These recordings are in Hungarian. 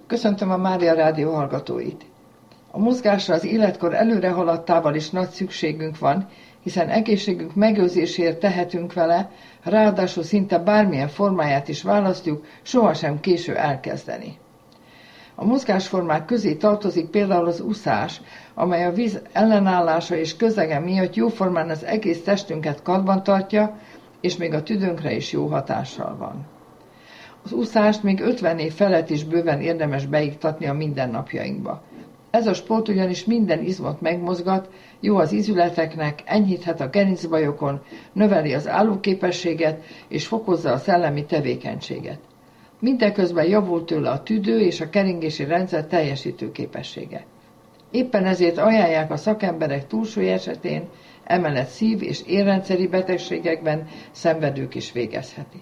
Köszöntöm a Mária Rádió hallgatóit! A mozgásra az életkor előre haladtával is nagy szükségünk van, hiszen egészségünk megőrzéséért tehetünk vele, ráadásul szinte bármilyen formáját is választjuk, sohasem késő elkezdeni. A mozgásformák közé tartozik például az úszás, amely a víz ellenállása és közege miatt jóformán az egész testünket karban tartja, és még a tüdőnkre is jó hatással van. Az úszást még 50 év felett is bőven érdemes beiktatni a mindennapjainkba. Ez a sport ugyanis minden izmot megmozgat, jó az ízületeknek, enyhíthet a gerincbajokon, növeli az állóképességet és fokozza a szellemi tevékenységet. Mindeközben javul tőle a tüdő és a keringési rendszer teljesítő képessége. Éppen ezért ajánlják a szakemberek túlsúly esetén, emellett szív- és érrendszeri betegségekben szenvedők is végezhetik.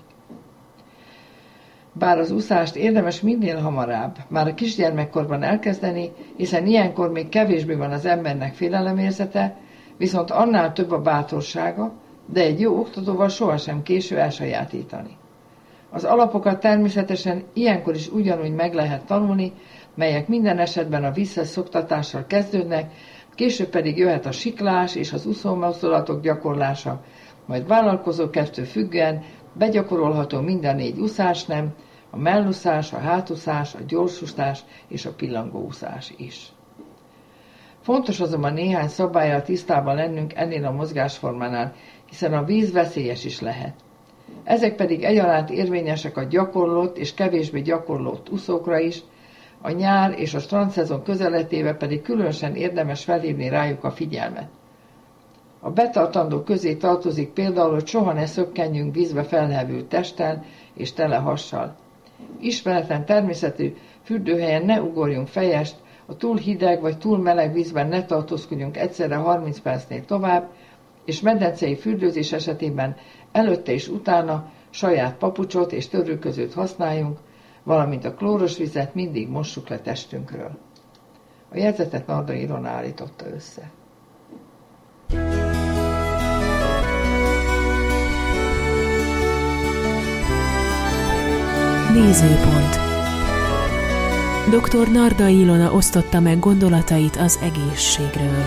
Bár az úszást érdemes minél hamarabb, már a kisgyermekkorban elkezdeni, hiszen ilyenkor még kevésbé van az embernek félelemérzete, viszont annál több a bátorsága, de egy jó oktatóval sohasem késő elsajátítani. Az alapokat természetesen ilyenkor is ugyanúgy meg lehet tanulni, melyek minden esetben a visszaszoktatással kezdődnek, később pedig jöhet a siklás és az úszómozdulatok gyakorlása, majd vállalkozókedvtől függően begyakorolható mind a 4 úszásnem, a mellúszás, a hátúszás, a gyorsúszás és a pillangóúszás is. Fontos azonban néhány szabállyal tisztában lennünk ennél a mozgásformánál, hiszen a víz veszélyes is lehet. Ezek pedig egyaránt érvényesek a gyakorlott és kevésbé gyakorlott úszókra is, a nyár és a strandszezon közeletével pedig különösen érdemes felhívni rájuk a figyelmet. A betartandó közé tartozik például, hogy soha ne szökkenjünk vízbe felhevült testtel és tele hassal. Ismeretlen természetű fürdőhelyen ne ugorjunk fejest, a túl hideg vagy túl meleg vízben ne tartózkodjunk egyszerre 30 percnél tovább, és medencei fürdőzés esetében előtte és utána saját papucsot és törőközőt használjunk, valamint a klóros vizet mindig mossuk le testünkről. A jegyzetet Nardai Ilona állította össze. Nézőpont. Dr. Nardai Ilona osztotta meg gondolatait az egészségről.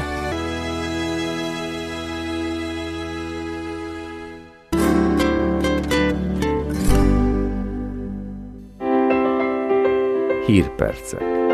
Hírpercek.